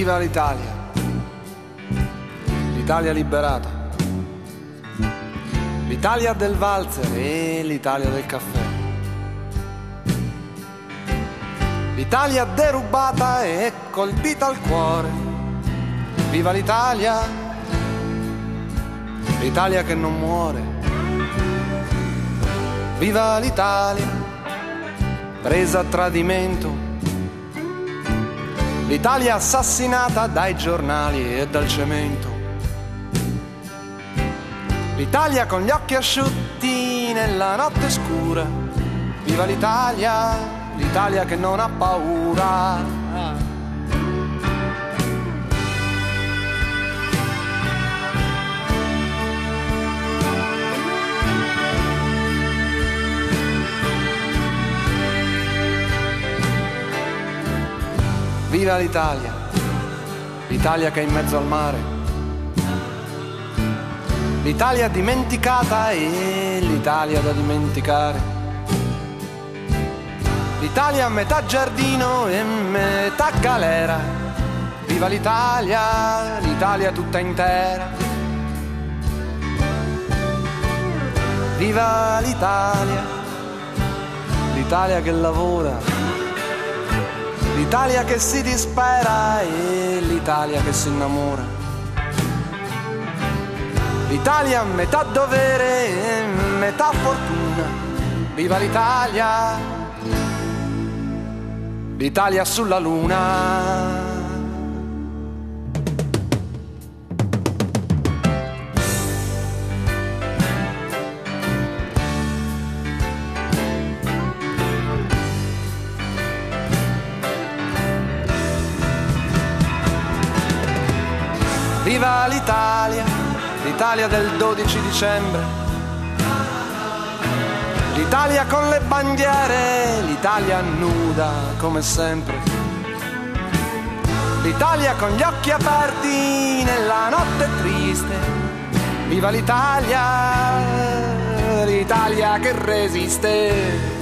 Viva l'Italia, l'Italia liberata, l'Italia del valzer e l'Italia del caffè, l'Italia derubata e colpita al cuore. Viva l'Italia, l'Italia che non muore. Viva l'Italia, presa a tradimento, l'Italia assassinata dai giornali e dal cemento, l'Italia con gli occhi asciutti nella notte scura. Viva l'Italia, l'Italia che non ha paura. Viva l'Italia, l'Italia che è in mezzo al mare, l'Italia dimenticata e l'Italia da dimenticare, l'Italia a metà giardino e metà galera. Viva l'Italia, l'Italia tutta intera. Viva l'Italia, l'Italia che lavora, l'Italia che si dispera e l'Italia che si innamora, l'Italia metà dovere e metà fortuna. Viva l'Italia, l'Italia sulla luna. Viva l'Italia, l'Italia del 12 dicembre, l'Italia con le bandiere, l'Italia nuda come sempre, l'Italia con gli occhi aperti nella notte triste. Viva l'Italia, l'Italia che resiste.